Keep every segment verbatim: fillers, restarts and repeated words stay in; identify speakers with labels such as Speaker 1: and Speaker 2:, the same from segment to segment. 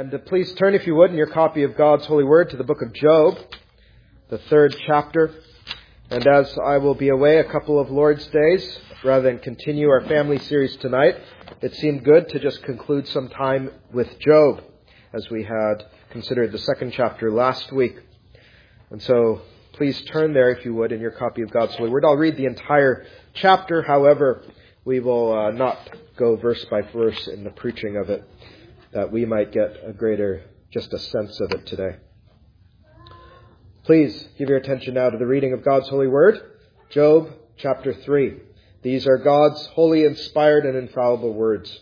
Speaker 1: And uh, please turn, if you would, in your copy of God's Holy Word to the book of Job, the third chapter. And as I will be away a couple of Lord's days, rather than continue our family series tonight, it seemed good to just conclude some time with Job, as we had considered the second chapter last week. And so please turn there, if you would, in your copy of God's Holy Word. I'll read the entire chapter. However, we will uh, not go verse by verse in the preaching of it, that we might get a greater, just a sense of it today. Please give your attention now to the reading of God's Holy Word, Job chapter three. These are God's holy, inspired, and infallible words.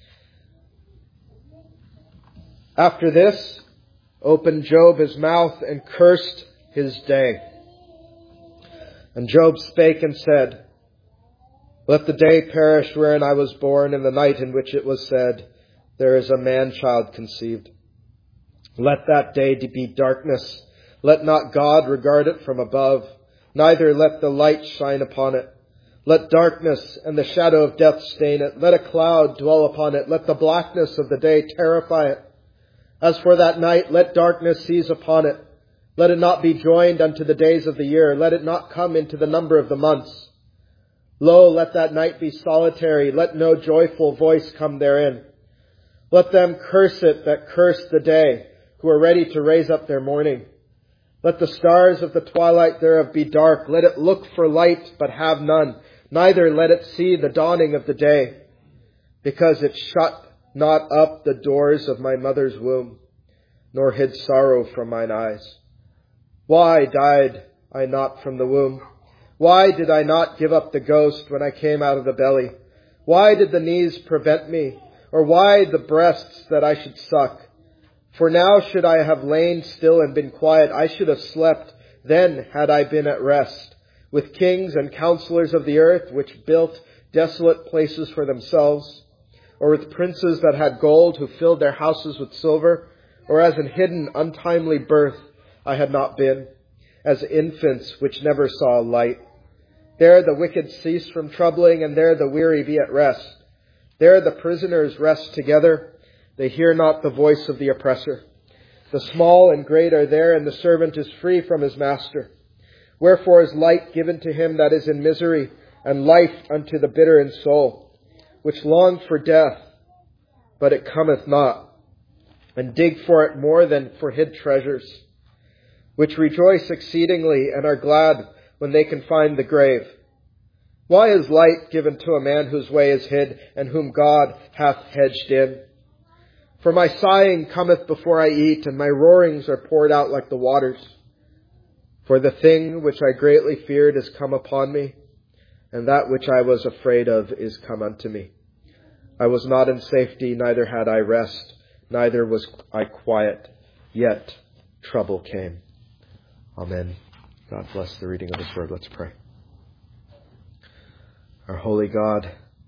Speaker 1: After this, opened Job his mouth and cursed his day. And Job spake and said, Let the day perish wherein I was born, and the night in which it was said, There is a man-child conceived. Let that day be darkness. Let not God regard it from above, neither let the light shine upon it. Let darkness and the shadow of death stain it. Let a cloud dwell upon it. Let the blackness of the day terrify it. As for that night, let darkness seize upon it. Let it not be joined unto the days of the year. Let it not come into the number of the months. Lo, let that night be solitary. Let no joyful voice come therein. Let them curse it that curse the day, who are ready to raise up their mourning. Let the stars of the twilight thereof be dark. Let it look for light, but have none. Neither let it see the dawning of the day, because it shut not up the doors of my mother's womb, nor hid sorrow from mine eyes. Why died I not from the womb? Why did I not give up the ghost when I came out of the belly? Why did the knees prevent me? Or why the breasts that I should suck? For now should I have lain still and been quiet, I should have slept, then had I been at rest, with kings and counselors of the earth, which built desolate places for themselves, or with princes that had gold, who filled their houses with silver, or as in hidden untimely birth I had not been, as infants which never saw light. There the wicked cease from troubling, and there the weary be at rest. There the prisoners rest together. They hear not the voice of the oppressor. The small and great are there, and the servant is free from his master. Wherefore is light given to him that is in misery, and life unto the bitter in soul, which long for death, but it cometh not, and dig for it more than for hid treasures, which rejoice exceedingly and are glad when they can find the grave. Why is light given to a man whose way is hid, and whom God hath hedged in? For my sighing cometh before I eat, and my roarings are poured out like the waters. For the thing which I greatly feared is come upon me, and that which I was afraid of is come unto me. I was not in safety, neither had I rest, neither was I quiet, yet trouble came. Amen. God bless the reading of His word. Let's pray. Our holy God,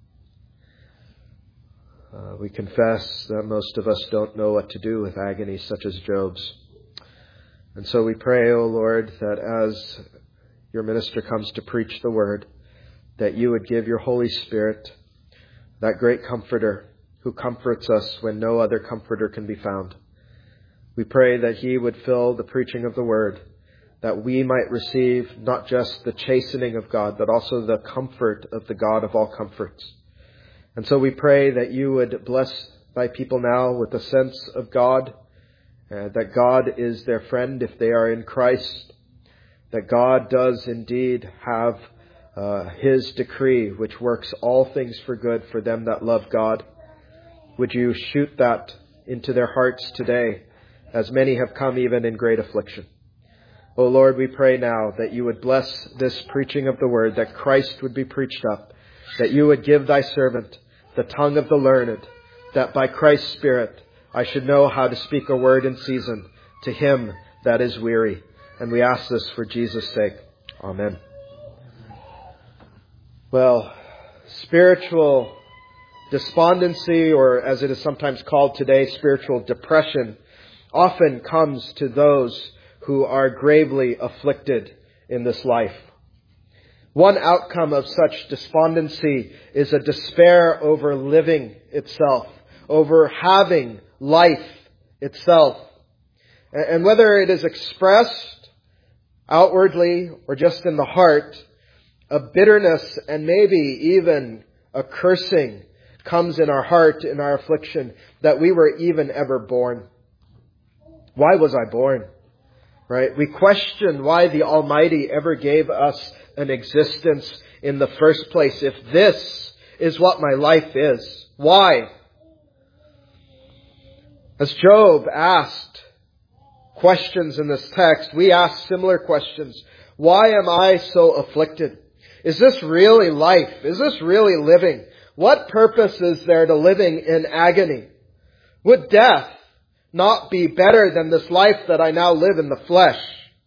Speaker 1: uh, we confess that most of us don't know what to do with agony such as Job's. And so we pray, O Lord, that as your minister comes to preach the word, that you would give your Holy Spirit, that great comforter who comforts us when no other comforter can be found. We pray that he would fill the preaching of the word, that we might receive not just the chastening of God, but also the comfort of the God of all comforts. And so we pray that you would bless thy people now with a sense of God, uh, that God is their friend if they are in Christ, that God does indeed have uh, his decree, which works all things for good for them that love God. Would you shoot that into their hearts today, as many have come even in great affliction. O Lord, we pray now that you would bless this preaching of the word, that Christ would be preached up, that you would give thy servant the tongue of the learned, that by Christ's Spirit I should know how to speak a word in season to him that is weary. And we ask this for Jesus' sake. Amen. Well, spiritual despondency, or as it is sometimes called today, spiritual depression, often comes to those who are gravely afflicted in this life. One outcome of such despondency is a despair over living itself, over having life itself. And whether it is expressed outwardly or just in the heart, a bitterness and maybe even a cursing comes in our heart in our affliction that we were even ever born. Why was I born? Right? We question why the Almighty ever gave us an existence in the first place. If this is what my life is, why? As Job asked questions in this text, we ask similar questions. Why am I so afflicted? Is this really life? Is this really living? What purpose is there to living in agony? Would death not be better than this life that I now live in the flesh?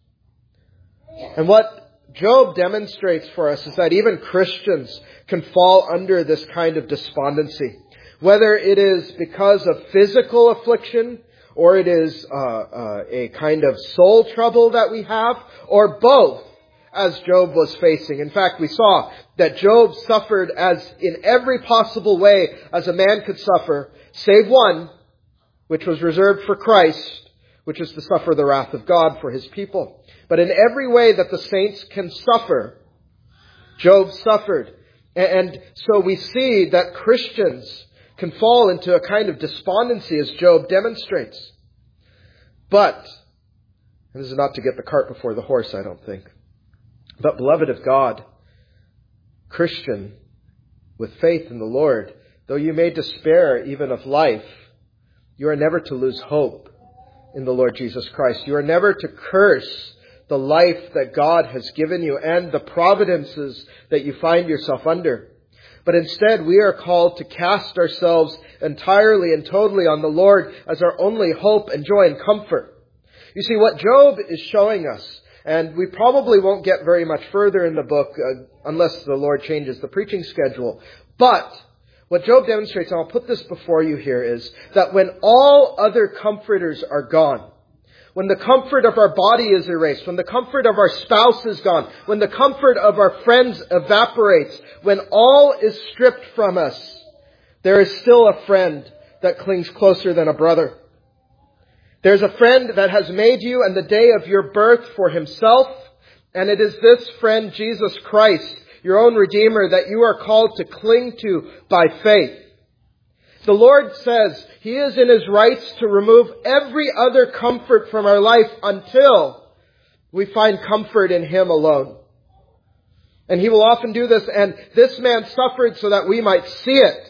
Speaker 1: And what Job demonstrates for us is that even Christians can fall under this kind of despondency. Whether it is because of physical affliction, or it is uh, uh, a kind of soul trouble that we have, or both, as Job was facing. In fact, we saw that Job suffered as in every possible way as a man could suffer, save one, which was reserved for Christ, which is to suffer the wrath of God for His people. But in every way that the saints can suffer, Job suffered. And so we see that Christians can fall into a kind of despondency as Job demonstrates. But, and this is not to get the cart before the horse, I don't think. But beloved of God, Christian, with faith in the Lord, though you may despair even of life, you are never to lose hope in the Lord Jesus Christ. You are never to curse the life that God has given you and the providences that you find yourself under. But instead, we are called to cast ourselves entirely and totally on the Lord as our only hope and joy and comfort. You see, what Job is showing us, and we probably won't get very much further in the book uh, unless the Lord changes the preaching schedule. But what Job demonstrates, and I'll put this before you here, is that when all other comforters are gone, when the comfort of our body is erased, when the comfort of our spouse is gone, when the comfort of our friends evaporates, when all is stripped from us, there is still a friend that clings closer than a brother. There's a friend that has made you and the day of your birth for Himself, and it is this friend, Jesus Christ, your own Redeemer, that you are called to cling to by faith. The Lord says He is in His rights to remove every other comfort from our life until we find comfort in Him alone. And He will often do this, and this man suffered so that we might see it.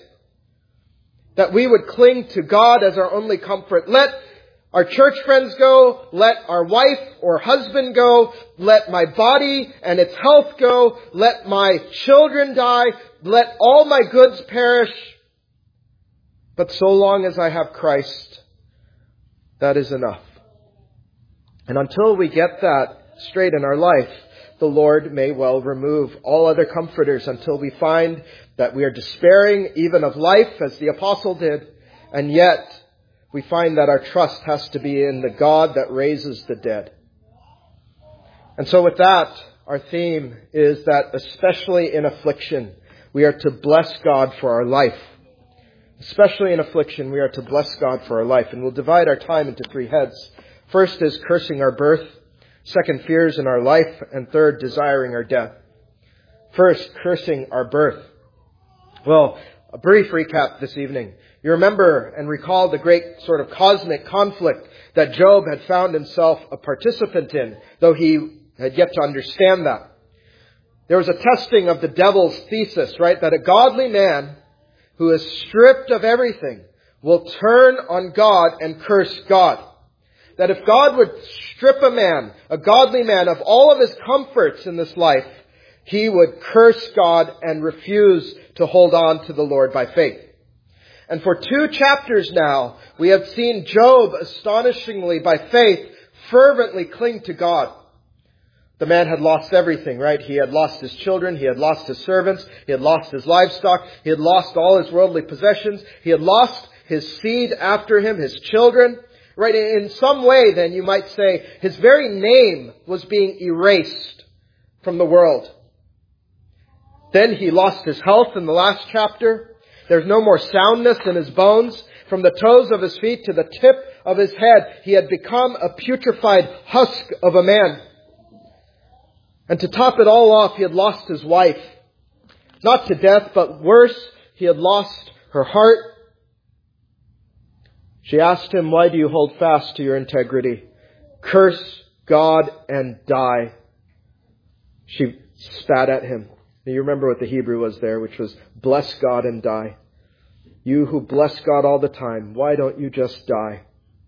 Speaker 1: That we would cling to God as our only comfort. Let our church friends go, let our wife or husband go, let my body and its health go, let my children die, let all my goods perish. But so long as I have Christ, that is enough. And until we get that straight in our life, the Lord may well remove all other comforters until we find that we are despairing even of life, as the apostle did, and yet we find that our trust has to be in the God that raises the dead. And so with that, our theme is that especially in affliction, we are to bless God for our life. Especially in affliction, we are to bless God for our life. And we'll divide our time into three heads. First is cursing our birth. Second, fears in our life. And third, desiring our death. First, cursing our birth. Well, a brief recap this evening. You remember and recall the great sort of cosmic conflict that Job had found himself a participant in, though he had yet to understand that. There was a testing of the devil's thesis, right? That a godly man who is stripped of everything will turn on God and curse God. That if God would strip a man, a godly man, of all of his comforts in this life, he would curse God and refuse to hold on to the Lord by faith. And for two chapters now, we have seen Job astonishingly by faith fervently cling to God. The man had lost everything, right? He had lost his children. He had lost his servants. He had lost his livestock. He had lost all his worldly possessions. He had lost his seed after him, his children. Right? In some way, then, you might say, his very name was being erased from the world. Then he lost his health in the last chapter. There's no more soundness in his bones. From the toes of his feet to the tip of his head. He had become a putrefied husk of a man. And to top it all off, he had lost his wife. Not to death, but worse, he had lost her heart. She asked him, "Why do you hold fast to your integrity? Curse God and die." She spat at him. Now you remember what the Hebrew was there, which was, "Bless God and die." You who bless God all the time, why don't you just die?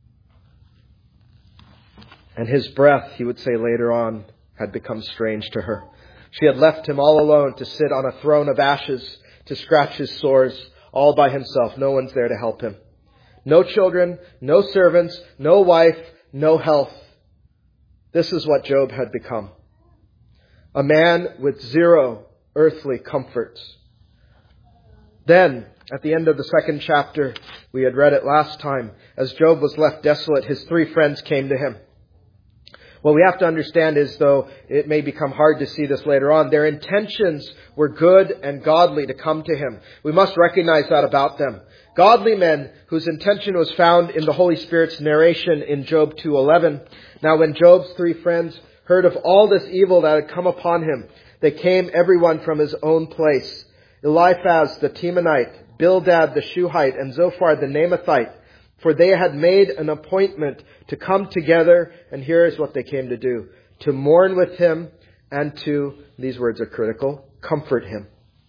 Speaker 1: And his breath, he would say later on, had become strange to her. She had left him all alone to sit on a throne of ashes, to scratch his sores, all by himself. No one's there to help him. No children, no servants, no wife, no health. This is what Job had become. A man with zero earthly comforts. Then, at the end of the second chapter, we had read it last time, as Job was left desolate, his three friends came to him. What we have to understand is, though it may become hard to see this later on, their intentions were good and godly to come to him. We must recognize that about them. Godly men whose intention was found in the Holy Spirit's narration in Job two eleven. Now when Job's three friends heard of all this evil that had come upon him, they came everyone from his own place. Eliphaz the Temanite, Bildad the Shuhite, and Zophar the Naamathite. For they had made an appointment to come together, and here is what they came to do. To mourn with him and to, these words are critical, comfort him.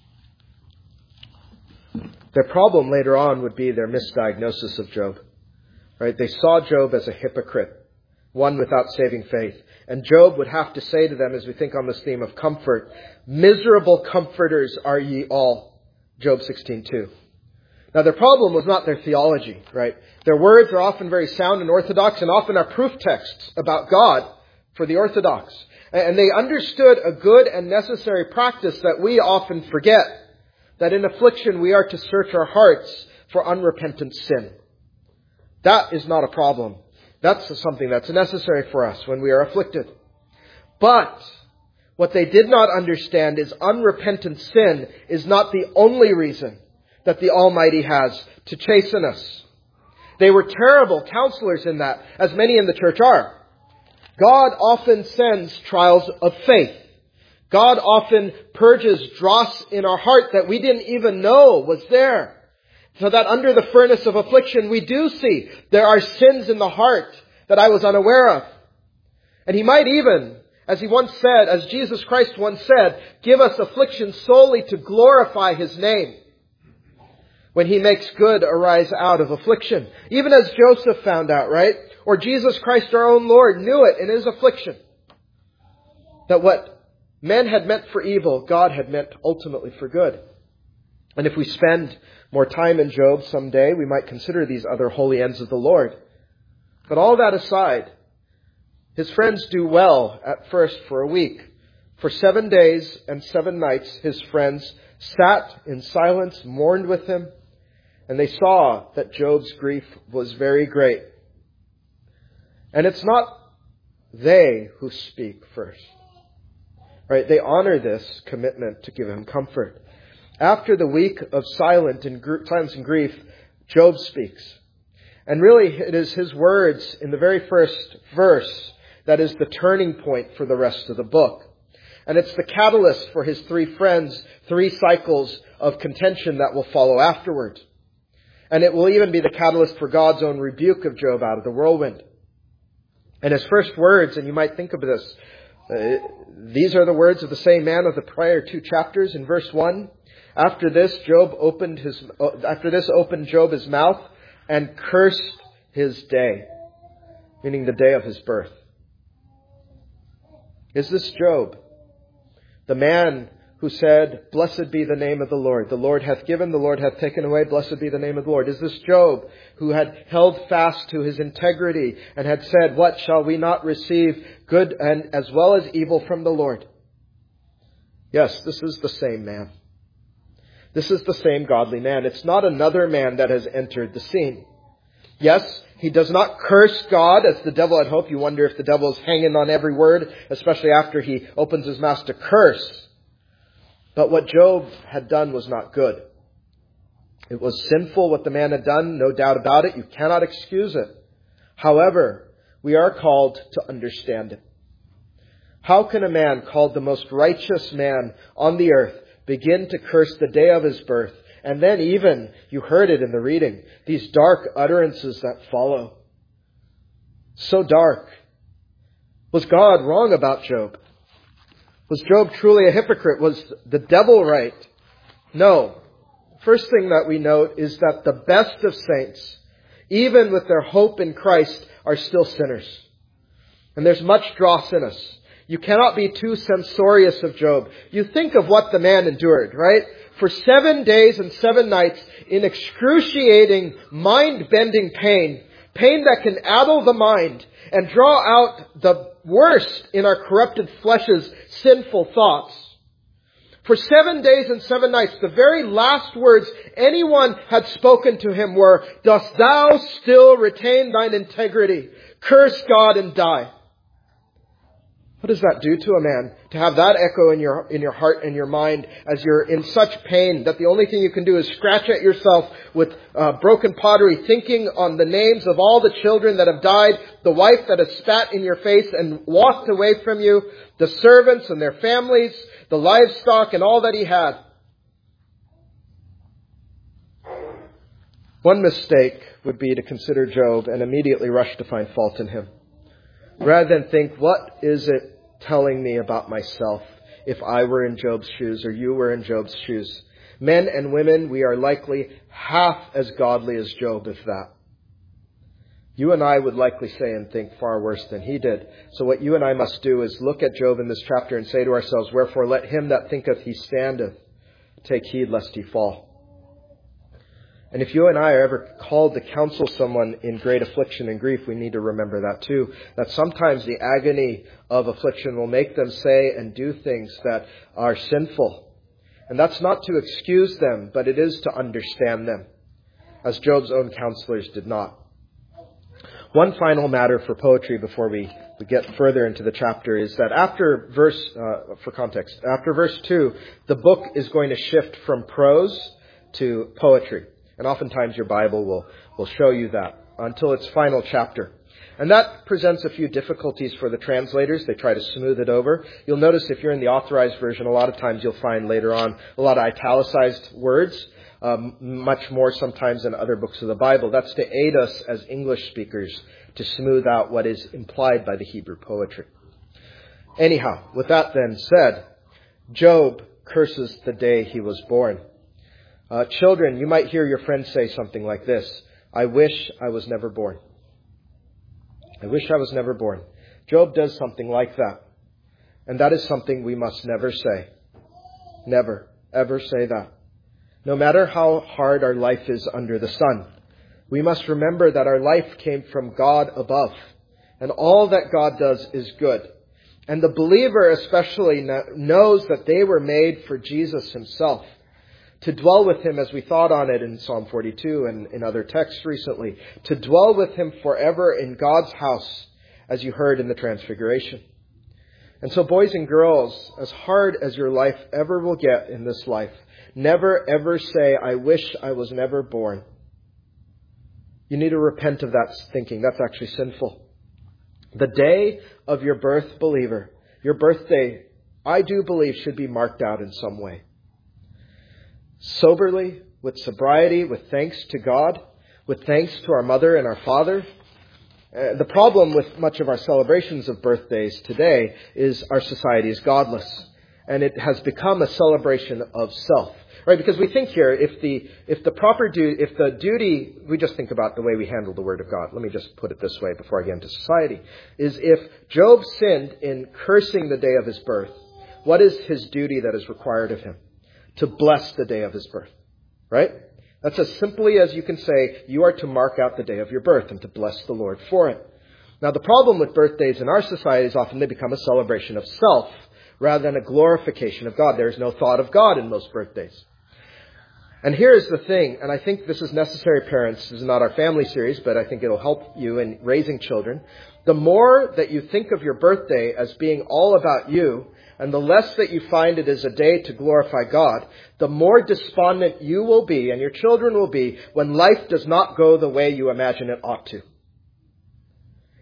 Speaker 1: Their problem later on would be their misdiagnosis of Job. Right? They saw Job as a hypocrite, one without saving faith. And Job would have to say to them, as we think on this theme of comfort, "Miserable comforters are ye all." Job sixteen two. Now their problem was not their theology, right? Their words are often very sound and orthodox and often are proof texts about God for the orthodox. And they understood a good and necessary practice that we often forget, that in affliction we are to search our hearts for unrepentant sin. That is not a problem. That's something that's necessary for us when we are afflicted. But what they did not understand is unrepentant sin is not the only reason that the Almighty has to chasten us. They were terrible counselors in that, as many in the church are. God often sends trials of faith. God often purges dross in our heart that we didn't even know was there. So that under the furnace of affliction, we do see there are sins in the heart that I was unaware of. And He might even, as He once said, as Jesus Christ once said, give us affliction solely to glorify His name. When He makes good arise out of affliction. Even as Joseph found out, right? Or Jesus Christ our own Lord knew it in His affliction. That what men had meant for evil, God had meant ultimately for good. And if we spend more time in Job someday, we might consider these other holy ends of the Lord. But all that aside, his friends do well at first for a week. For seven days and seven nights, his friends sat in silence, mourned with him, and they saw that Job's grief was very great. And it's not they who speak first. Right? They honor this commitment to give him comfort. After the week of silence and, gr- silence and grief, Job speaks. And really, it is his words in the very first verse that is the turning point for the rest of the book. And it's the catalyst for his three friends, three cycles of contention that will follow afterward. And it will even be the catalyst for God's own rebuke of Job out of the whirlwind. And his first words, and you might think of this, uh, these are the words of the same man of the prior two chapters. In verse one, after this, Job opened his, after this opened Job his mouth and cursed his day, meaning the day of his birth. Is this Job, the man who said, blessed be the name of the Lord. The Lord hath given, the Lord hath taken away. Blessed be the name of the Lord. Is this Job who had held fast to his integrity and had said, what shall we not receive, good and as well as evil from the Lord? Yes, this is the same man. This is the same godly man. It's not another man that has entered the scene. Yes, he does not curse God as the devil had hoped. You wonder if the devil is hanging on every word, especially after he opens his mouth to curse. But what Job had done was not good. It was sinful what the man had done, no doubt about it. You cannot excuse it. However, we are called to understand it. How can a man called the most righteous man on the earth begin to curse the day of his birth? And then even, you heard it in the reading, these dark utterances that follow. So dark. Was God wrong about Job? Was Job truly a hypocrite? Was the devil right? No. First thing that we note is that the best of saints, even with their hope in Christ, are still sinners. And there's much dross in us. You cannot be too censorious of Job. You think of what the man endured, right? For seven days and seven nights in excruciating, mind-bending pain. Pain that can addle the mind and draw out the worst in our corrupted flesh's sinful thoughts. For seven days and seven nights, the very last words anyone had spoken to him were, "Dost thou still retain thine integrity? Curse God and die." What does that do to a man? To have that echo in your in your heart and your mind as you're in such pain that the only thing you can do is scratch at yourself with uh, broken pottery, thinking on the names of all the children that have died, the wife that has spat in your face and walked away from you, the servants and their families, the livestock and all that he had. One mistake would be to consider Job and immediately rush to find fault in him, rather than think, what is it telling me about myself if I were in Job's shoes or you were in Job's shoes? Men and women, we are likely half as godly as Job, if that. You and I would likely say and think far worse than he did. So what you and I must do is look at Job in this chapter and say to ourselves, "Wherefore let him that thinketh he standeth take heed lest he fall." And if you and I are ever called to counsel someone in great affliction and grief, we need to remember that too. That sometimes the agony of affliction will make them say and do things that are sinful. And that's not to excuse them, but it is to understand them, as Job's own counselors did not. One final matter for poetry before we, we get further into the chapter is that after verse, uh, for context, after verse two, the book is going to shift from prose to poetry. And oftentimes your Bible will, will show you that until its final chapter. And that presents a few difficulties for the translators. They try to smooth it over. You'll notice if you're in the authorized version, a lot of times you'll find later on a lot of italicized words, um, much more sometimes than other books of the Bible. That's to aid us as English speakers to smooth out what is implied by the Hebrew poetry. Anyhow, with that then said, Job curses the day he was born. Uh, children, you might hear your friends say something like this: "I wish I was never born. I wish I was never born." Job does something like that. And that is something we must never say. Never, ever say that. No matter how hard our life is under the sun, we must remember that our life came from God above. And all that God does is good. And the believer especially knows that they were made for Jesus himself, to dwell with him, as we thought on it in Psalm forty-two and in other texts recently, to dwell with him forever in God's house, as you heard in the Transfiguration. And so, boys and girls, as hard as your life ever will get in this life, never ever say, "I wish I was never born." You need to repent of that thinking. That's actually sinful. The day of your birth, believer, your birthday, I do believe should be marked out in some way. Soberly, with sobriety, with thanks to God, with thanks to our mother and our father. Uh, the problem with much of our celebrations of birthdays today is our society is godless. And it has become a celebration of self. Right? Because we think here, if the if the proper du- if the duty, we just think about the way we handle the Word of God. Let me just put it this way before I get into society. Is if Job sinned in cursing the day of his birth, what is his duty that is required of him? To bless the day of his birth, right? That's as simply as you can say, you are to mark out the day of your birth and to bless the Lord for it. Now, the problem with birthdays in our society is often they become a celebration of self rather than a glorification of God. There is no thought of God in most birthdays. And here's the thing, and I think this is necessary, parents. This is not our family series, but I think it'll help you in raising children. The more that you think of your birthday as being all about you, and the less that you find it as a day to glorify God, the more despondent you will be and your children will be when life does not go the way you imagine it ought to.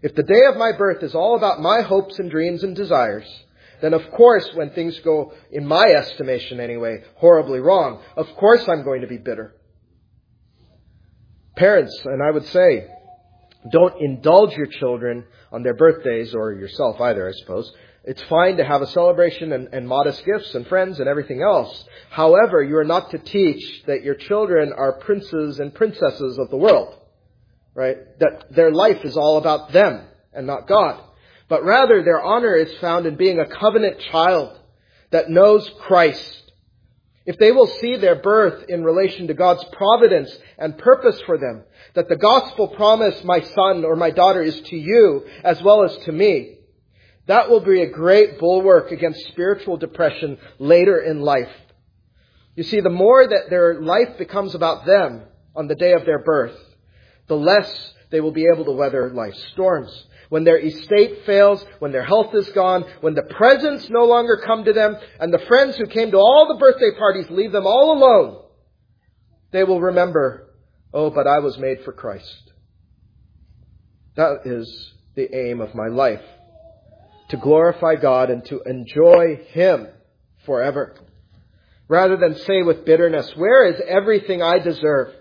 Speaker 1: If the day of my birth is all about my hopes and dreams and desires, then of course, when things go, in my estimation anyway, horribly wrong, of course I'm going to be bitter. Parents, and I would say, don't indulge your children on their birthdays, or yourself either, I suppose. It's fine to have a celebration and, and modest gifts and friends and everything else. However, you are not to teach that your children are princes and princesses of the world, right? That their life is all about them and not God. But rather, their honor is found in being a covenant child that knows Christ. If they will see their birth in relation to God's providence and purpose for them, that the gospel promise, my son or my daughter, is to you as well as to me, that will be a great bulwark against spiritual depression later in life. You see, the more that their life becomes about them on the day of their birth, the less they will be able to weather life's storms. When their estate fails, when their health is gone, when the presents no longer come to them, and the friends who came to all the birthday parties leave them all alone, they will remember, oh, but I was made for Christ. That is the aim of my life, to glorify God and to enjoy Him forever. Rather than say with bitterness, where is everything I deserve?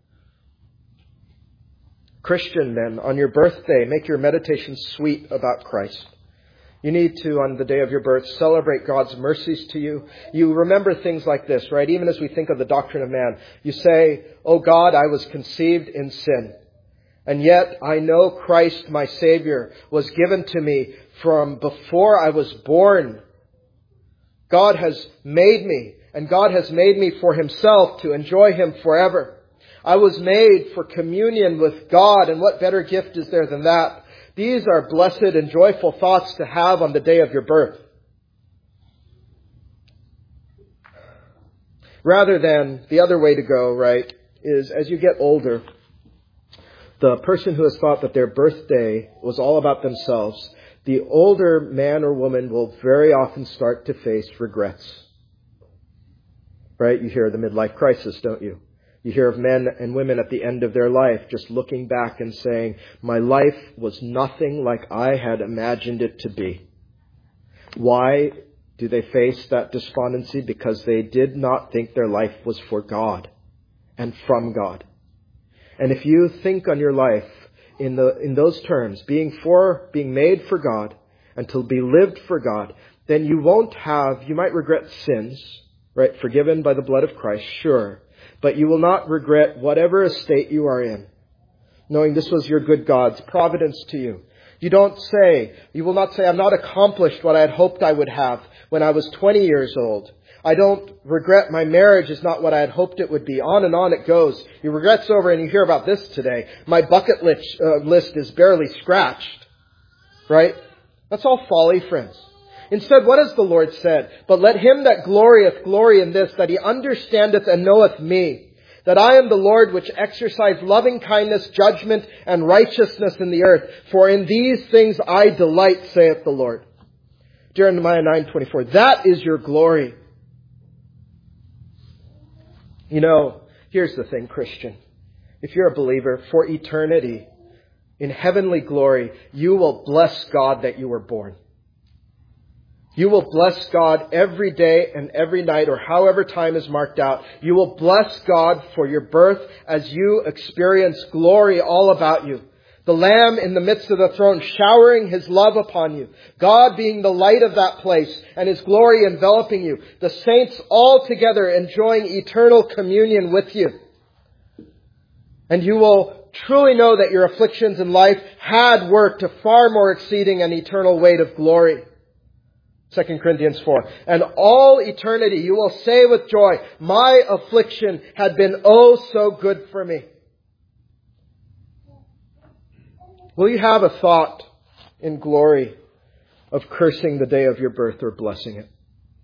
Speaker 1: Christian, then, on your birthday, make your meditation sweet about Christ. You need to, on the day of your birth, celebrate God's mercies to you. You remember things like this, right? Even as we think of the doctrine of man, you say, "Oh God, I was conceived in sin. And yet I know Christ, my Savior, was given to me from before I was born. God has made me, and God has made me for Himself to enjoy Him forever. I was made for communion with God, and what better gift is there than that?" These are blessed and joyful thoughts to have on the day of your birth. Rather than the other way to go, right, is as you get older, the person who has thought that their birthday was all about themselves, the older man or woman will very often start to face regrets. Right? You hear the midlife crisis, don't you? You hear of men and women at the end of their life just looking back and saying, my life was nothing like I had imagined it to be. Why do they face that despondency? Because they did not think their life was for God and from God. And if you think on your life in the in those terms, being for, being made for God and to be lived for God, then you won't have, you might regret sins, right? Forgiven by the blood of Christ, sure. But you will not regret whatever estate you are in, knowing this was your good God's providence to you. You don't say, you will not say, I've not accomplished what I had hoped I would have when I was twenty years old. I don't regret my marriage is not what I had hoped it would be. On and on it goes. Your regret's over, and you hear about this today. My bucket list, uh, list is barely scratched. Right? That's all folly, friends. Instead, what has the Lord said? But let him that glorieth glory in this, that he understandeth and knoweth me, that I am the Lord which exercise loving kindness, judgment, and righteousness in the earth. For in these things I delight, saith the Lord. Jeremiah nine twenty-four. That is your glory. You know, here's the thing, Christian. If you're a believer, for eternity, in heavenly glory, you will bless God that you were born. You will bless God every day and every night, or however time is marked out. You will bless God for your birth as you experience glory all about you. The Lamb in the midst of the throne showering His love upon you. God being the light of that place and His glory enveloping you. The saints all together enjoying eternal communion with you. And you will truly know that your afflictions in life had worked to far more exceeding an eternal weight of glory. Second Corinthians four. And all eternity you will say with joy, my affliction had been oh so good for me. Will you have a thought in glory of cursing the day of your birth or blessing it?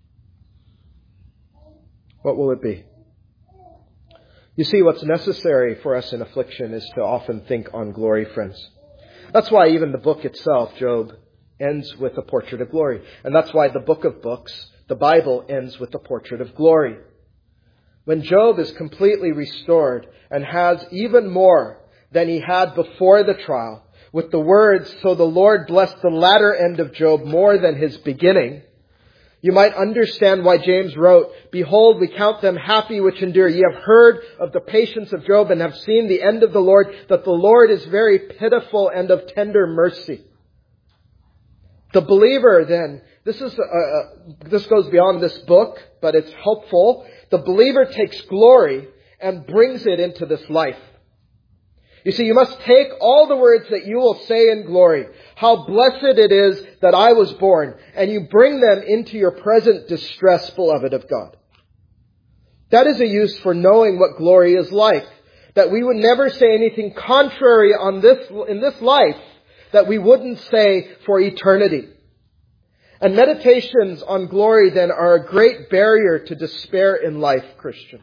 Speaker 1: What will it be? You see, what's necessary for us in affliction is to often think on glory, friends. That's why even the book itself, Job, ends with a portrait of glory. And that's why the book of books, the Bible, ends with a portrait of glory. When Job is completely restored and has even more than he had before the trial, with the words, "So the Lord blessed the latter end of Job more than his beginning," you might understand why James wrote, "Behold, we count them happy which endure. Ye have heard of the patience of Job and have seen the end of the Lord, that the Lord is very pitiful and of tender mercy." The believer then, this is uh, this goes beyond this book, but it's helpful. The believer takes glory and brings it into this life. You see, you must take all the words that you will say in glory, "How blessed it is that I was born," and you bring them into your present distress, beloved of God. That is a use for knowing what glory is like. That we would never say anything contrary on this, in this life that we wouldn't say for eternity. And meditations on glory then are a great barrier to despair in life, Christian.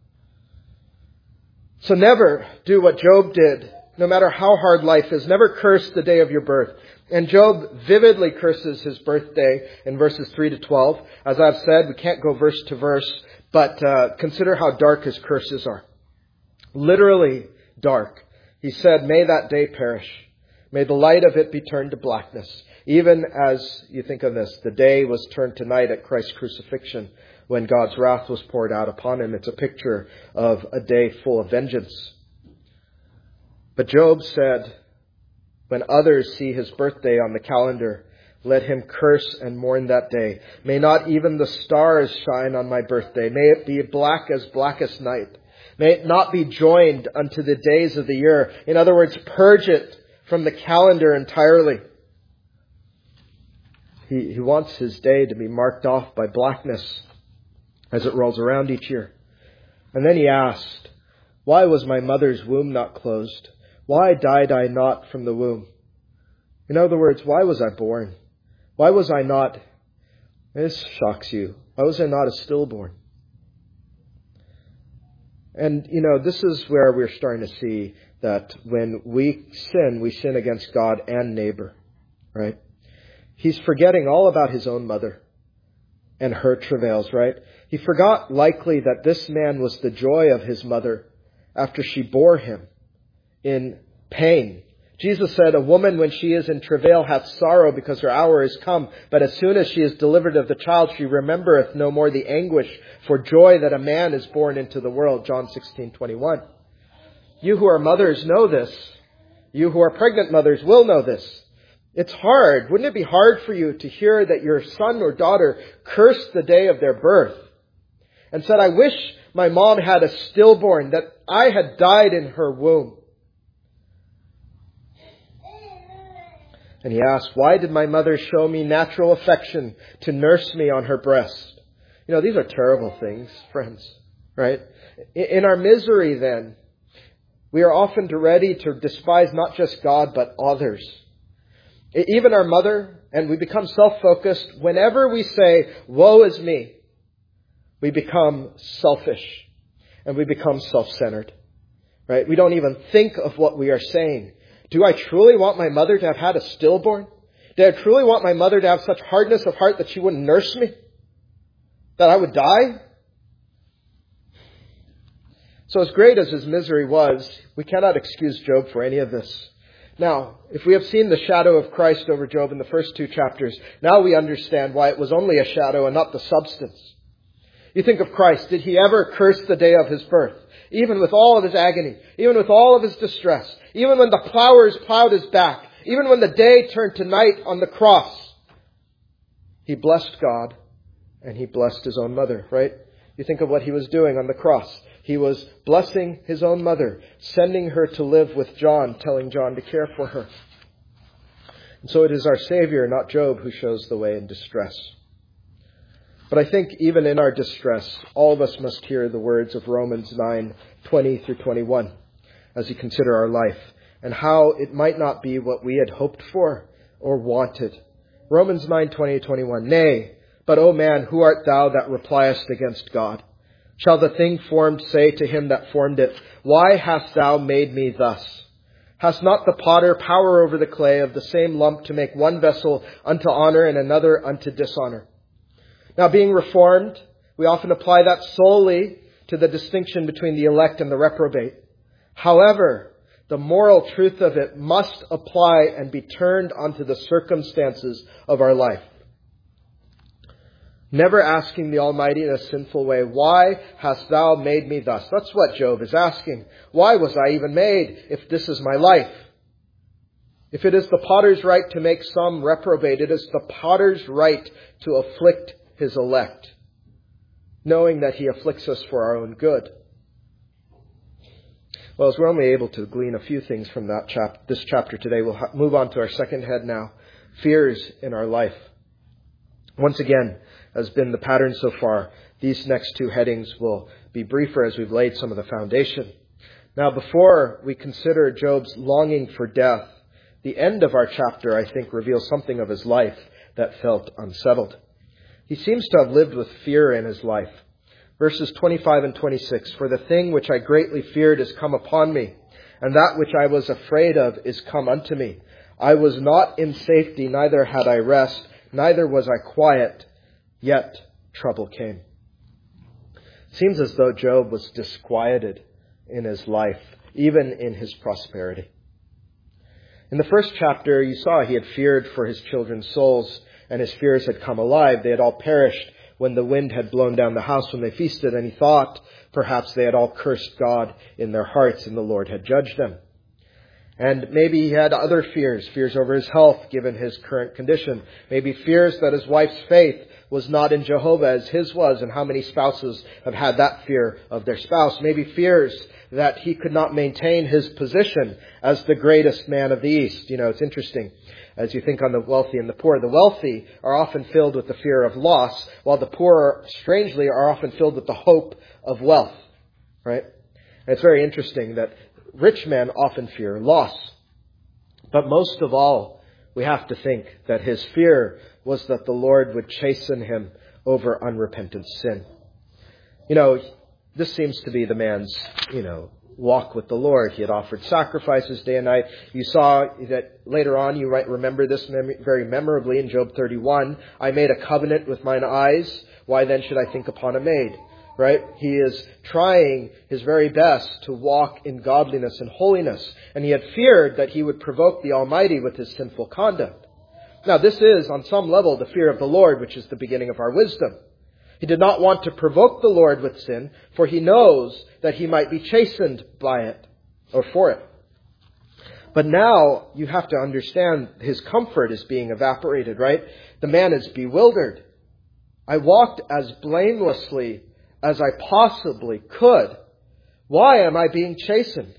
Speaker 1: So never do what Job did, no matter how hard life is. Never curse the day of your birth. And Job vividly curses his birthday in verses three to twelve. As I've said, we can't go verse to verse, but uh, consider how dark his curses are. Literally dark. He said, "May that day perish. May the light of it be turned to blackness." Even as you think of this, the day was turned to night at Christ's crucifixion, when God's wrath was poured out upon him. It's a picture of a day full of vengeance. But Job said, when others see his birthday on the calendar, let him curse and mourn that day. May not even the stars shine on my birthday. May it be black as blackest night. May it not be joined unto the days of the year. In other words, purge it from the calendar entirely. He, he wants his day to be marked off by blackness as it rolls around each year. And then he asked, "Why was my mother's womb not closed? Why died I not from the womb?" In other words, why was I born? Why was I not, this shocks you, why was I not a stillborn? And, you know, this is where we're starting to see that when we sin, we sin against God and neighbor, right? He's forgetting all about his own mother and her travails, right? He forgot likely that this man was the joy of his mother after she bore him in pain. Jesus said, "A woman when she is in travail hath sorrow because her hour is come. But as soon as she is delivered of the child, she remembereth no more the anguish for joy that a man is born into the world." John sixteen twenty-one. You who are mothers know this. You who are pregnant mothers will know this. It's hard. Wouldn't it be hard for you to hear that your son or daughter cursed the day of their birth and said, "I wish my mom had a stillborn, that I had died in her womb"? And he asked, "Why did my mother show me natural affection to nurse me on her breast?" You know, these are terrible things, friends, right? In our misery, then, we are often ready to despise not just God, but others. Even our mother, and we become self-focused. Whenever we say, "Woe is me," we become selfish and we become self-centered, right? We don't even think of what we are saying. Do I truly want my mother to have had a stillborn? Do I truly want my mother to have such hardness of heart that she wouldn't nurse me? That I would die? So as great as his misery was, we cannot excuse Job for any of this. Now, if we have seen the shadow of Christ over Job in the first two chapters, now we understand why it was only a shadow and not the substance. You think of Christ. Did he ever curse the day of his birth? Even with all of his agony, even with all of his distress, even when the plowers plowed his back, even when the day turned to night on the cross, he blessed God and he blessed his own mother, right? You think of what he was doing on the cross. He was blessing his own mother, sending her to live with John, telling John to care for her. And so it is our Savior, not Job, who shows the way in distress. But I think even in our distress, all of us must hear the words of Romans nine twenty through twenty-one as we consider our life and how it might not be what we had hoped for or wanted. Romans nine twenty to twenty-one. "Nay, but, O man, who art thou that repliest against God? Shall the thing formed say to him that formed it, Why hast thou made me thus? Hast not the potter power over the clay of the same lump to make one vessel unto honor and another unto dishonor?" Now, being Reformed, we often apply that solely to the distinction between the elect and the reprobate. However, the moral truth of it must apply and be turned onto the circumstances of our life. Never asking the Almighty in a sinful way, why hast thou made me thus? That's what Job is asking. Why was I even made if this is my life? If it is the potter's right to make some reprobate, it is the potter's right to afflict his elect, knowing that he afflicts us for our own good. Well, as we're only able to glean a few things from that chap- this chapter today, we'll ha- move on to our second head now, fears in our life. Once again, has been the pattern so far, these next two headings will be briefer as we've laid some of the foundation. Now, before we consider Job's longing for death, the end of our chapter, I think, reveals something of his life that felt unsettled. He seems to have lived with fear in his life. Verses twenty-five and twenty-six, "For the thing which I greatly feared is come upon me, and that which I was afraid of is come unto me. I was not in safety, neither had I rest, neither was I quiet, yet trouble came." It seems as though Job was disquieted in his life, even in his prosperity. In the first chapter, you saw he had feared for his children's souls, and his fears had come alive. They had all perished when the wind had blown down the house when they feasted, and he thought perhaps they had all cursed God in their hearts, and the Lord had judged them. And maybe he had other fears, fears over his health, given his current condition. Maybe fears that his wife's faith was not in Jehovah as his was, and how many spouses have had that fear of their spouse. Maybe fears that he could not maintain his position as the greatest man of the East. You know, it's interesting. As you think on the wealthy and the poor, the wealthy are often filled with the fear of loss, while the poor, strangely, are often filled with the hope of wealth. Right? And it's very interesting that rich men often fear loss. But most of all, we have to think that his fear was that the Lord would chasten him over unrepentant sin. You know, this seems to be the man's, you know, walk with the Lord. He had offered sacrifices day and night. You saw that later on, you might remember this mem- very memorably in Job thirty-one. "I made a covenant with mine eyes. Why then should I think upon a maid?" Right? He is trying his very best to walk in godliness and holiness. And he had feared that he would provoke the Almighty with his sinful conduct. Now, this is, on some level, the fear of the Lord, which is the beginning of our wisdom. He did not want to provoke the Lord with sin, for he knows that he might be chastened by it, or for it. But now, you have to understand, his comfort is being evaporated, right? The man is bewildered. "I walked as blamelessly as I possibly could. Why am I being chastened?"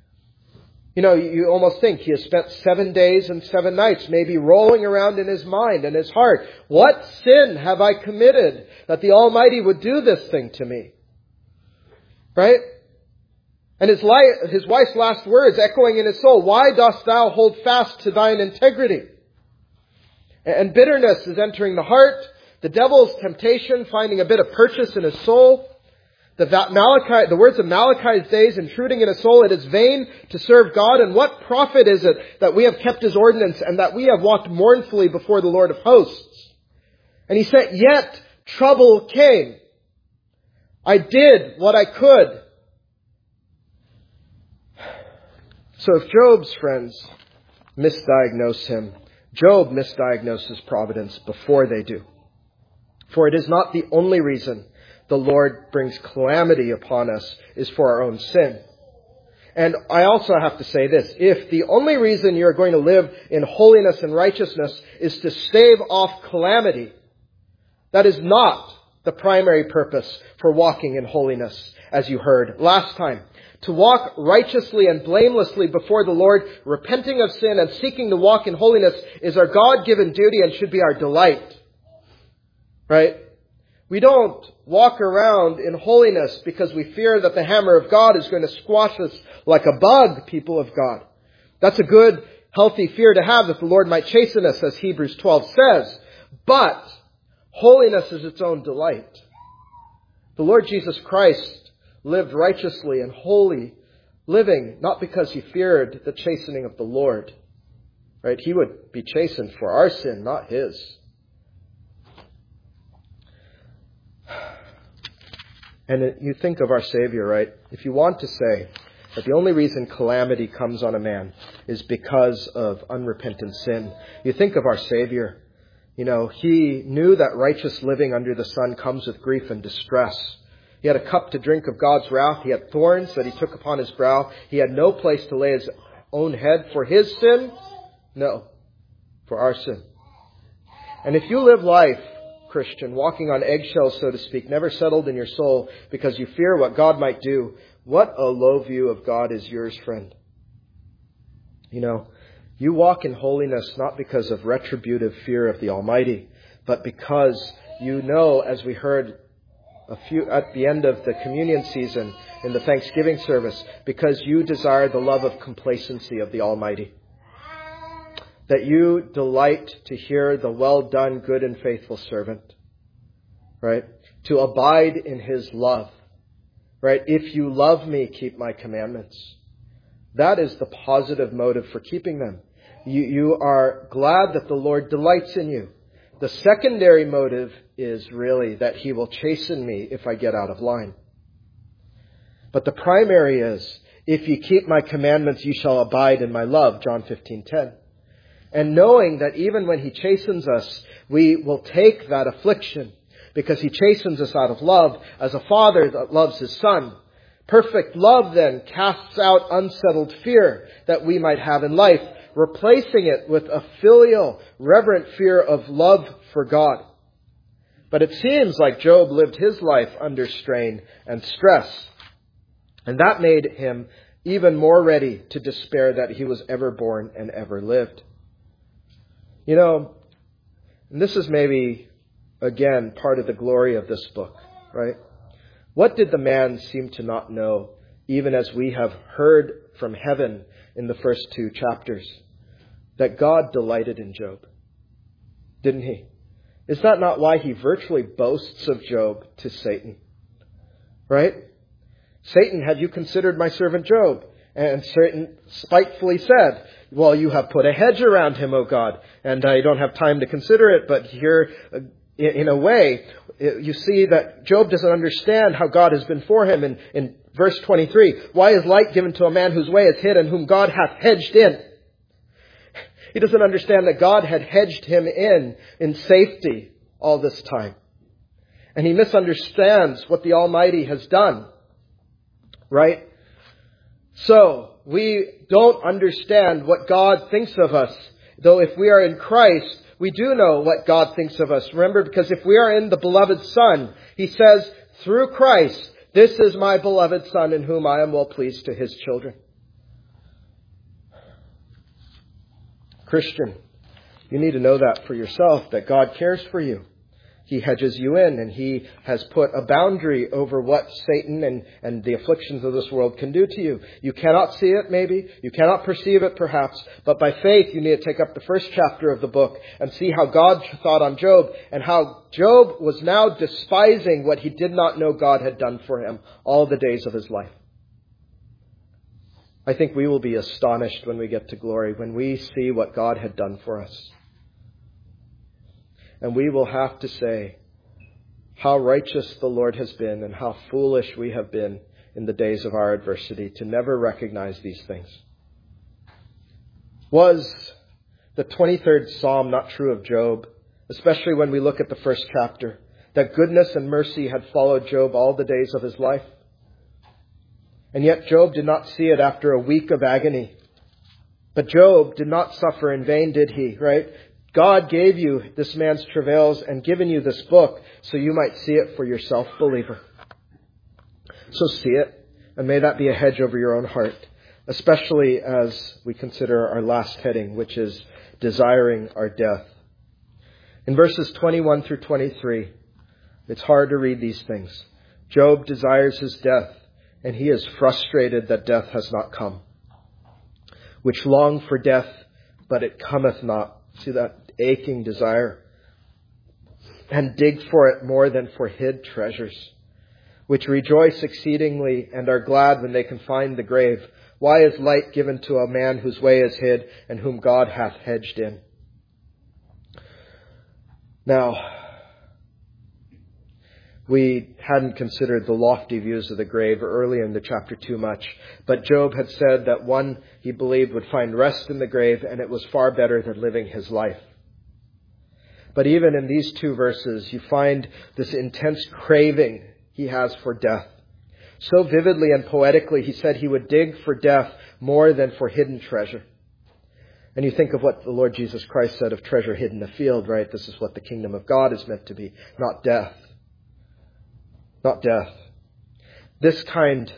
Speaker 1: You know, you almost think he has spent seven days and seven nights maybe rolling around in his mind and his heart. What sin have I committed that the Almighty would do this thing to me? Right? And his, li- his wife's last words echoing in his soul, "Why dost thou hold fast to thine integrity?" And bitterness is entering the heart. The devil's temptation finding a bit of purchase in his soul. The, Malachi, the words of Malachi's days intruding in his soul. "It is vain to serve God, and what profit is it that we have kept his ordinance and that we have walked mournfully before the Lord of hosts?" And he said, "Yet trouble came. I did what I could." So if Job's friends misdiagnose him, Job misdiagnoses providence before they do. For it is not the only reason the Lord brings calamity upon us is for our own sin. And I also have to say this. If the only reason you're going to live in holiness and righteousness is to stave off calamity, that is not the primary purpose for walking in holiness, as you heard last time. To walk righteously and blamelessly before the Lord, repenting of sin and seeking to walk in holiness, is our God-given duty and should be our delight. Right? We don't walk around in holiness because we fear that the hammer of God is going to squash us like a bug, people of God. That's a good, healthy fear to have, that the Lord might chasten us, as Hebrews twelve says. But holiness is its own delight. The Lord Jesus Christ lived righteously and holy living, not because he feared the chastening of the Lord. Right? He would be chastened for our sin, not his. And you think of our Savior, right? If you want to say that the only reason calamity comes on a man is because of unrepentant sin. You think of our Savior. You know, he knew that righteous living under the sun comes with grief and distress. He had a cup to drink of God's wrath. He had thorns that he took upon his brow. He had no place to lay his own head for his sin. No, for our sin. And if you live life, Christian, walking on eggshells, so to speak, never settled in your soul because you fear what God might do, what a low view of God is yours, friend. You know, you walk in holiness not because of retributive fear of the Almighty, but because you know, as we heard a few at the end of the communion season in the Thanksgiving service, because you desire the love of complacency of the Almighty. That you delight to hear the well done, good and faithful servant. Right? To abide in His love. Right? If you love me, keep my commandments. That is the positive motive for keeping them. You, you are glad that the Lord delights in you. The secondary motive is really that He will chasten me if I get out of line. But the primary is, if you keep my commandments, you shall abide in my love, John fifteen ten. And knowing that even when He chastens us, we will take that affliction because He chastens us out of love, as a father that loves his son. Perfect love then casts out unsettled fear that we might have in life, replacing it with a filial, reverent fear of love for God. But it seems like Job lived his life under strain and stress. And that made him even more ready to despair that he was ever born and ever lived. You know, and this is maybe, again, part of the glory of this book, right? What did the man seem to not know, even as we have heard from heaven in the first two chapters? That God delighted in Job. Didn't He? Is that not why He virtually boasts of Job to Satan? Right? Satan, have you considered my servant Job? And Satan spitefully said, well, you have put a hedge around him, O God. And I don't have time to consider it, but here, in a way, you see that Job doesn't understand how God has been for him. In, in verse twenty-three, why is light given to a man whose way is hid and whom God hath hedged in? He doesn't understand that God had hedged him in, in safety all this time. And he misunderstands what the Almighty has done. Right? So, we don't understand what God thinks of us. Though if we are in Christ, we do know what God thinks of us. Remember, because if we are in the beloved Son, He says, through Christ, this is my beloved Son in whom I am well pleased to His children. Christian, you need to know that for yourself, that God cares for you. He hedges you in, and He has put a boundary over what Satan and, and the afflictions of this world can do to you. You cannot see it, maybe. You cannot perceive it, perhaps. But by faith, you need to take up the first chapter of the book and see how God thought on Job, and how Job was now despising what he did not know God had done for him all the days of his life. I think we will be astonished when we get to glory, when we see what God had done for us. And we will have to say how righteous the Lord has been and how foolish we have been in the days of our adversity to never recognize these things. Was the twenty-third Psalm not true of Job, especially when we look at the first chapter, that goodness and mercy had followed Job all the days of his life? And yet Job did not see it after a week of agony. But Job did not suffer in vain, did he? Right? God gave you this man's travails and given you this book so you might see it for yourself, believer. So see it, and may that be a hedge over your own heart, especially as we consider our last heading, which is desiring our death. In verses twenty-one through twenty-three, it's hard to read these things. Job desires his death, and he is frustrated that death has not come. Which long for death, but it cometh not. See that aching desire. And dig for it more than for hid treasures, which rejoice exceedingly and are glad when they can find the grave. Why is light given to a man whose way is hid and whom God hath hedged in? We hadn't considered the lofty views of the grave earlier in the chapter too much, but Job had said that one he believed would find rest in the grave, and it was far better than living his life. But even in these two verses, you find this intense craving he has for death. So vividly and poetically, he said he would dig for death more than for hidden treasure. And you think of what the Lord Jesus Christ said of treasure hidden in a field, right? This is what the kingdom of God is meant to be, not death. Not death. This kind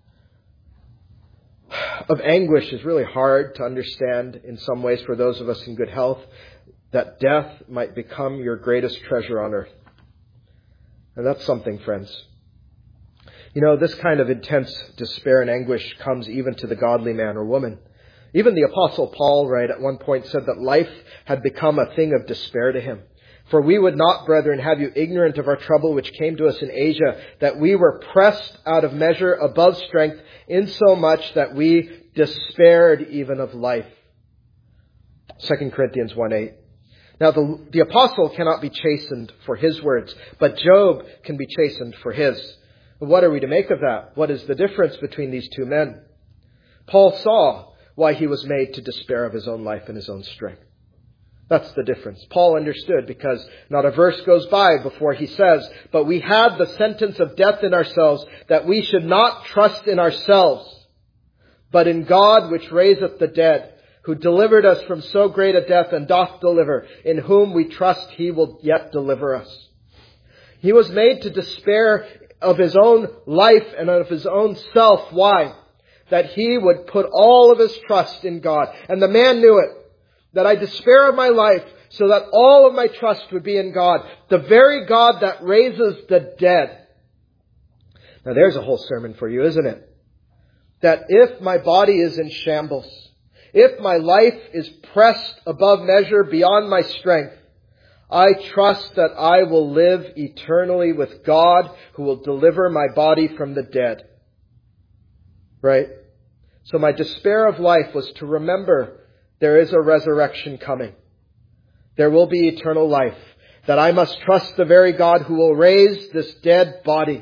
Speaker 1: of anguish is really hard to understand in some ways for those of us in good health, that death might become your greatest treasure on earth. And that's something, friends. You know, this kind of intense despair and anguish comes even to the godly man or woman. Even the Apostle Paul, right, at one point said that life had become a thing of despair to him. For we would not, brethren, have you ignorant of our trouble which came to us in Asia, that we were pressed out of measure above strength, insomuch that we despaired even of life. Second Corinthians one eight. Now the, the apostle cannot be chastened for his words, but Job can be chastened for his. What are we to make of that? What is the difference between these two men? Paul saw why he was made to despair of his own life and his own strength. That's the difference. Paul understood, because not a verse goes by before he says, but we have the sentence of death in ourselves, that we should not trust in ourselves, but in God which raiseth the dead, who delivered us from so great a death and doth deliver, in whom we trust he will yet deliver us. He was made to despair of his own life and of his own self. Why? That he would put all of his trust in God. And the man knew it. That I despair of my life so that all of my trust would be in God. The very God that raises the dead. Now there's a whole sermon for you, isn't it? That if my body is in shambles, if my life is pressed above measure beyond my strength, I trust that I will live eternally with God, who will deliver my body from the dead. Right? So my despair of life was to remember there is a resurrection coming. There will be eternal life. That I must trust the very God who will raise this dead body.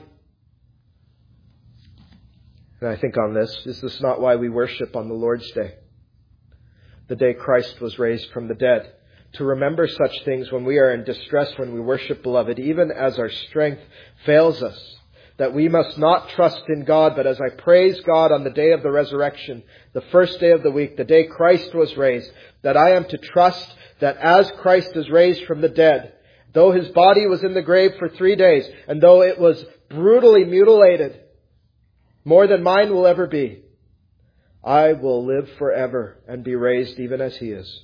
Speaker 1: And I think on this, is this not why we worship on the Lord's Day? The day Christ was raised from the dead. To remember such things when we are in distress, when we worship, beloved, even as our strength fails us. That we must not trust in God, but as I praise God on the day of the resurrection, the first day of the week, the day Christ was raised, that I am to trust that as Christ is raised from the dead, though his body was in the grave for three days, and though it was brutally mutilated, more than mine will ever be, I will live forever and be raised even as he is.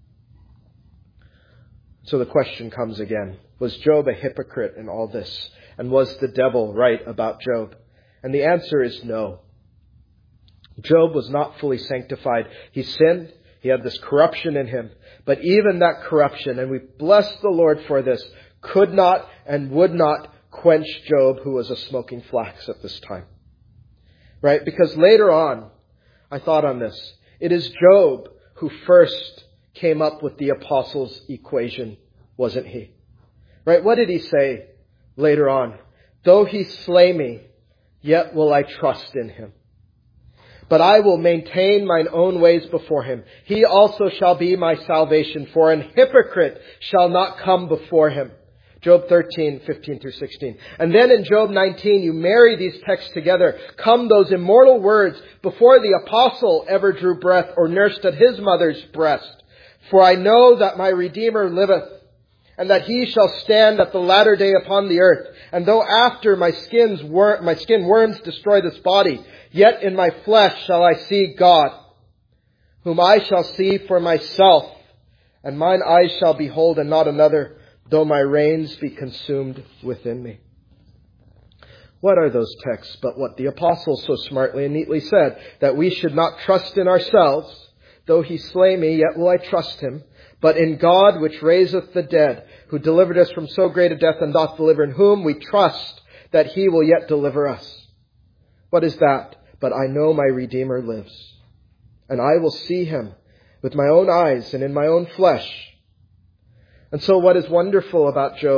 Speaker 1: So the question comes again, was Job a hypocrite in all this? And was the devil right about Job? And the answer is no. Job was not fully sanctified. He sinned. He had this corruption in him. But even that corruption, and we bless the Lord for this, could not and would not quench Job, who was a smoking flax at this time. Right? Because later on, I thought on this. It is Job who first came up with the apostles' equation, wasn't he? Right? What did he say later on? Though he slay me, yet will I trust in him. But I will maintain mine own ways before him. He also shall be my salvation, for an hypocrite shall not come before him. Job thirteen, fifteen through sixteen. And then in Job nineteen, you marry these texts together. Come those immortal words, before the apostle ever drew breath or nursed at his mother's breast. For I know that my Redeemer liveth, and that he shall stand at the latter day upon the earth. And though after my skin's wor- my skin worms destroy this body, yet in my flesh shall I see God, whom I shall see for myself, and mine eyes shall behold and not another, though my reins be consumed within me. What are those texts but what the apostle so smartly and neatly said, that we should not trust in ourselves, though he slay me, yet will I trust him, but in God which raiseth the dead, who delivered us from so great a death and doth deliver, in whom we trust that he will yet deliver us. What is that? But I know my Redeemer lives, and I will see him with my own eyes and in my own flesh. And so what is wonderful about Job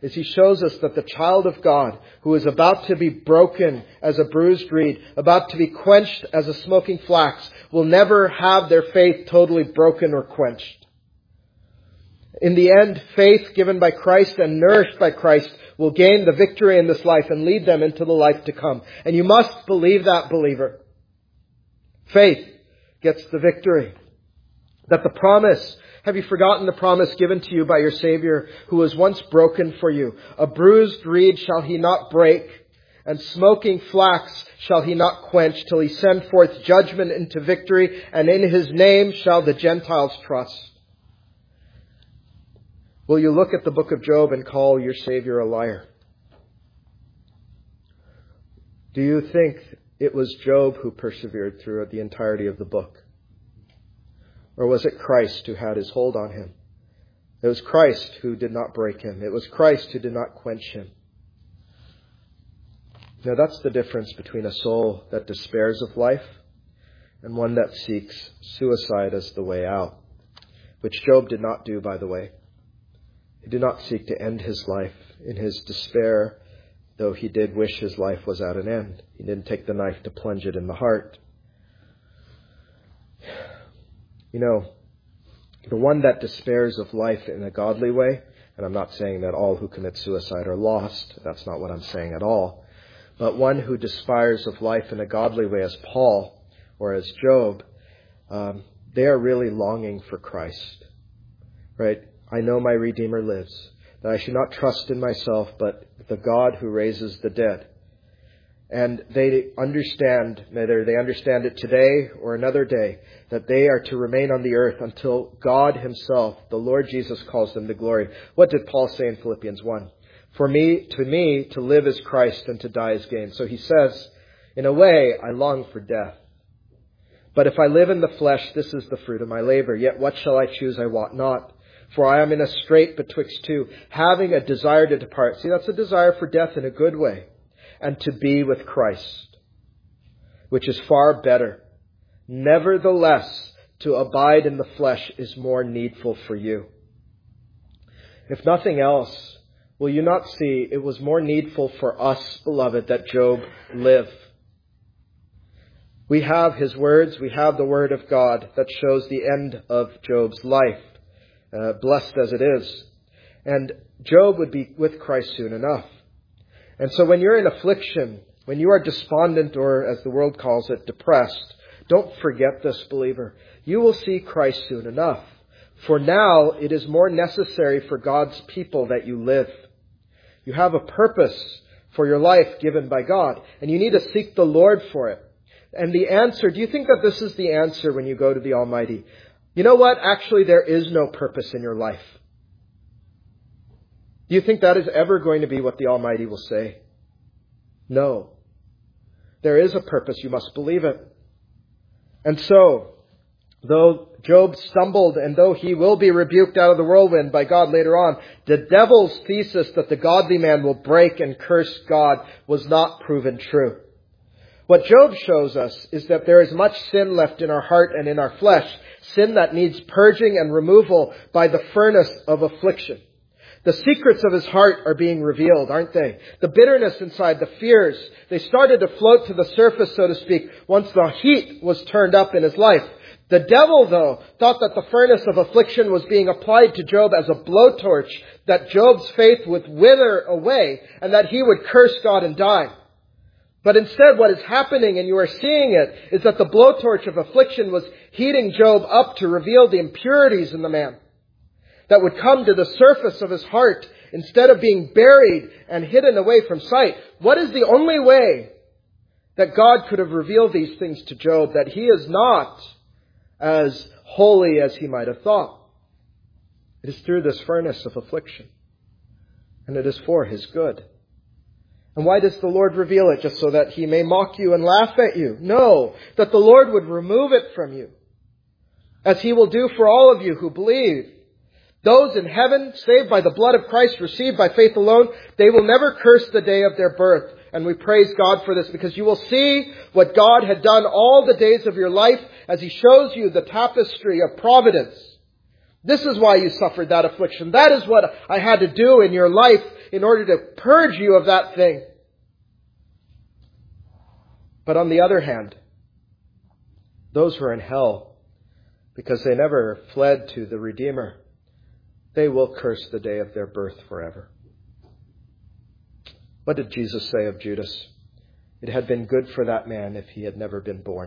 Speaker 1: is he shows us that the child of God, who is about to be broken as a bruised reed, about to be quenched as a smoking flax, will never have their faith totally broken or quenched. In the end, faith given by Christ and nourished by Christ will gain the victory in this life and lead them into the life to come. And you must believe that, believer. Faith gets the victory. That the promise, have you forgotten the promise given to you by your Savior, who was once broken for you? A bruised reed shall he not break, and smoking flax shall he not quench, till he send forth judgment into victory, and in his name shall the Gentiles trust. Will you look at the book of Job and call your Savior a liar? Do you think it was Job who persevered throughout the entirety of the book? Or was it Christ who had his hold on him? It was Christ who did not break him. It was Christ who did not quench him. Now that's the difference between a soul that despairs of life and one that seeks suicide as the way out, which Job did not do, by the way. He did not seek to end his life in his despair, though he did wish his life was at an end. He didn't take the knife to plunge it in the heart. You know, the one that despairs of life in a godly way, and I'm not saying that all who commit suicide are lost. That's not what I'm saying at all. But one who despairs of life in a godly way, as Paul or as Job, um, they are really longing for Christ. Right? I know my Redeemer lives, that I should not trust in myself, but the God who raises the dead. And they understand, whether they understand it today or another day, that they are to remain on the earth until God himself, the Lord Jesus, calls them to glory. What did Paul say in Philippians one? For me, to me, to live is Christ and to die is gain. So he says, in a way, I long for death. But if I live in the flesh, this is the fruit of my labor. Yet what shall I choose? I wot not. For I am in a strait betwixt two, having a desire to depart. See, that's a desire for death in a good way. And to be with Christ, which is far better. Nevertheless, to abide in the flesh is more needful for you. If nothing else, will you not see it was more needful for us, beloved, that Job live? We have his words, we have the word of God that shows the end of Job's life, uh, blessed as it is. And Job would be with Christ soon enough. And so when you're in affliction, when you are despondent, or as the world calls it, depressed, don't forget this, believer. You will see Christ soon enough. For now, it is more necessary for God's people that you live. You have a purpose for your life given by God, and you need to seek the Lord for it. And the answer, do you think that this is the answer when you go to the Almighty? You know what? Actually, there is no purpose in your life. Do you think that is ever going to be what the Almighty will say? No. There is a purpose. You must believe it. And so, though Job stumbled and though he will be rebuked out of the whirlwind by God later on, the devil's thesis that the godly man will break and curse God was not proven true. What Job shows us is that there is much sin left in our heart and in our flesh, sin that needs purging and removal by the furnace of affliction. The secrets of his heart are being revealed, aren't they? The bitterness inside, the fears, they started to float to the surface, so to speak, once the heat was turned up in his life. The devil, though, thought that the furnace of affliction was being applied to Job as a blowtorch, that Job's faith would wither away and that he would curse God and die. But instead, what is happening, and you are seeing it, is that the blowtorch of affliction was heating Job up to reveal the impurities in the man that would come to the surface of his heart instead of being buried and hidden away from sight. What is the only way that God could have revealed these things to Job, that he is not as holy as he might have thought? It is through this furnace of affliction, and it is for his good. And why does the Lord reveal it? Just so that he may mock you and laugh at you? No, that the Lord would remove it from you, as he will do for all of you who believe. Those in heaven, saved by the blood of Christ, received by faith alone, they will never curse the day of their birth. And we praise God for this, because you will see what God had done all the days of your life as he shows you the tapestry of providence. This is why you suffered that affliction. That is what I had to do in your life in order to purge you of that thing. But on the other hand, those who are in hell, because they never fled to the Redeemer, they will curse the day of their birth forever. What did Jesus say of Judas? It had been good for that man if he had never been born.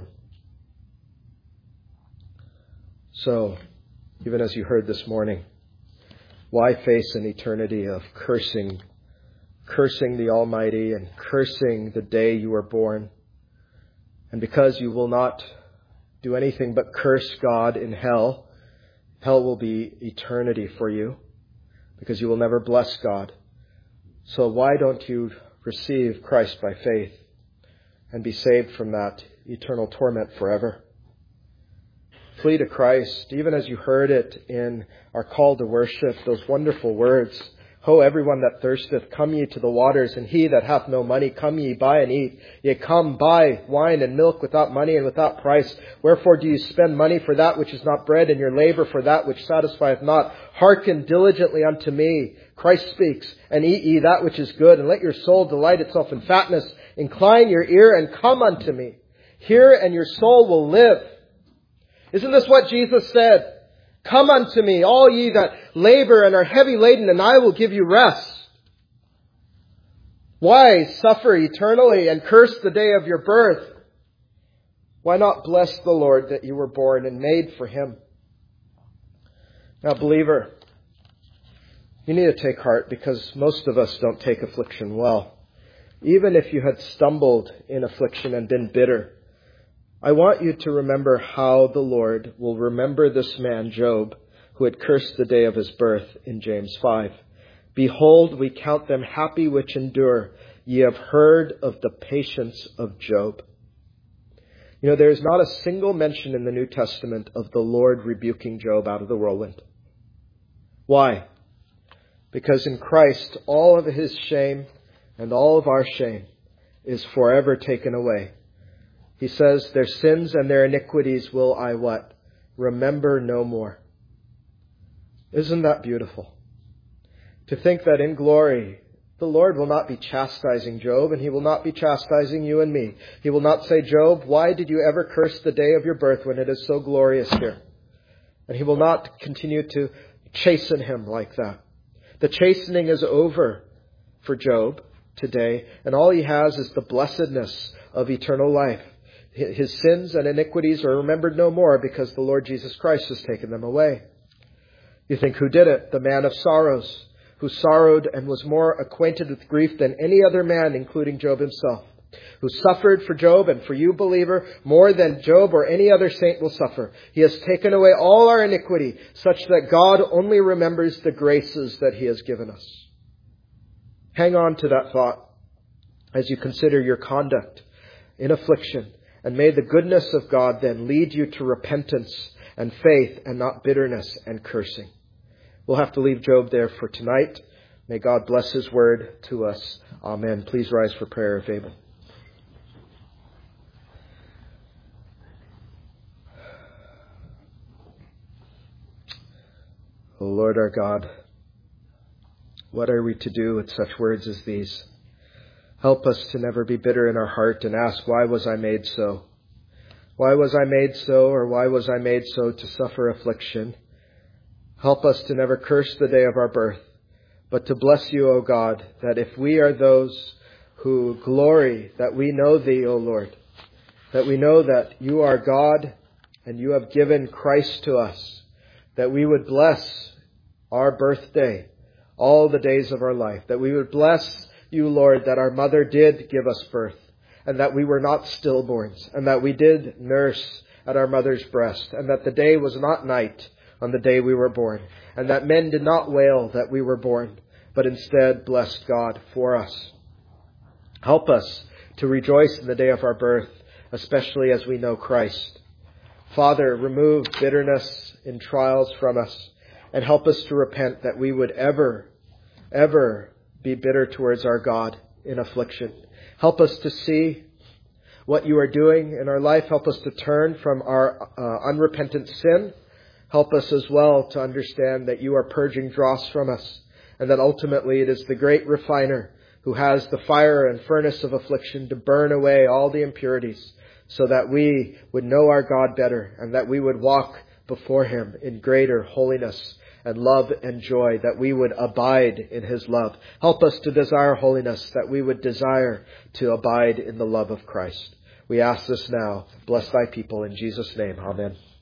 Speaker 1: So, even as you heard this morning, why face an eternity of cursing, cursing the Almighty and cursing the day you were born? And because you will not do anything but curse God in hell, hell will be eternity for you, because you will never bless God. So why don't you receive Christ by faith and be saved from that eternal torment forever? Flee to Christ, even as you heard it in our call to worship, those wonderful words. Ho, everyone that thirsteth, come ye to the waters, and he that hath no money, come ye, buy and eat. Yea, come, buy wine and milk without money and without price. Wherefore do you spend money for that which is not bread, and your labor for that which satisfieth not? Hearken diligently unto me, Christ speaks, and eat ye that which is good, and let your soul delight itself in fatness. Incline your ear and come unto me. Hear, and your soul will live. Isn't this what Jesus said? Come unto me, all ye that labor and are heavy laden, and I will give you rest. Why suffer eternally and curse the day of your birth? Why not bless the Lord that you were born and made for Him? Now, believer, you need to take heart, because most of us don't take affliction well. Even if you had stumbled in affliction and been bitter, I want you to remember how the Lord will remember this man, Job, who had cursed the day of his birth in James five. Behold, we count them happy which endure. Ye have heard of the patience of Job. You know, there is not a single mention in the New Testament of the Lord rebuking Job out of the whirlwind. Why? Because in Christ, all of his shame and all of our shame is forever taken away. He says, their sins and their iniquities will I what? Remember no more. Isn't that beautiful? To think that in glory, the Lord will not be chastising Job, and He will not be chastising you and me. He will not say, Job, why did you ever curse the day of your birth when it is so glorious here? And He will not continue to chasten him like that. The chastening is over for Job today, and all he has is the blessedness of eternal life. His sins and iniquities are remembered no more, because the Lord Jesus Christ has taken them away. You think, who did it? The man of sorrows, who sorrowed and was more acquainted with grief than any other man, including Job himself, who suffered for Job and for you, believer, more than Job or any other saint will suffer. He has taken away all our iniquity, such that God only remembers the graces that He has given us. Hang on to that thought as you consider your conduct in affliction. And may the goodness of God then lead you to repentance and faith, and not bitterness and cursing. We'll have to leave Job there for tonight. May God bless His word to us. Amen. Please rise for prayer if able. O Lord our God, what are we to do with such words as these? Help us to never be bitter in our heart and ask, why was I made so? Why was I made so, or why was I made so to suffer affliction? Help us to never curse the day of our birth, but to bless You, O God, that if we are those who glory, that we know Thee, O Lord, that we know that You are God and You have given Christ to us, that we would bless our birthday all the days of our life, that we would bless You, Lord, that our mother did give us birth, and that we were not stillborns, and that we did nurse at our mother's breast, and that the day was not night on the day we were born, and that men did not wail that we were born, but instead blessed God for us. Help us to rejoice in the day of our birth, especially as we know Christ. Father, remove bitterness in trials from us, and help us to repent, that we would ever, ever be bitter towards our God in affliction. Help us to see what You are doing in our life. Help us to turn from our uh, unrepentant sin Help us as well to understand that you are purging dross from us, and that ultimately it is the great refiner who has the fire and furnace of affliction to burn away all the impurities, so that we would know our God better, and that we would walk before him in greater holiness and love and joy, that we would abide in his love. Help us to desire holiness, that we would desire to abide in the love of Christ. We ask this now. Bless thy people in Jesus' name. Amen.